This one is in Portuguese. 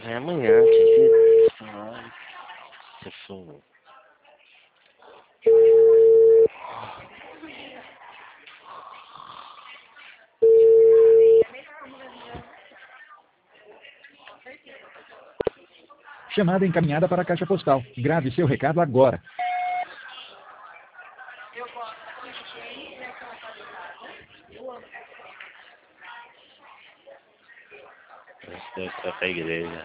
É amanhã, querido. Ai, se for. Chamada encaminhada para a caixa postal. Grave seu recado agora. Esse deve estar pra igreja.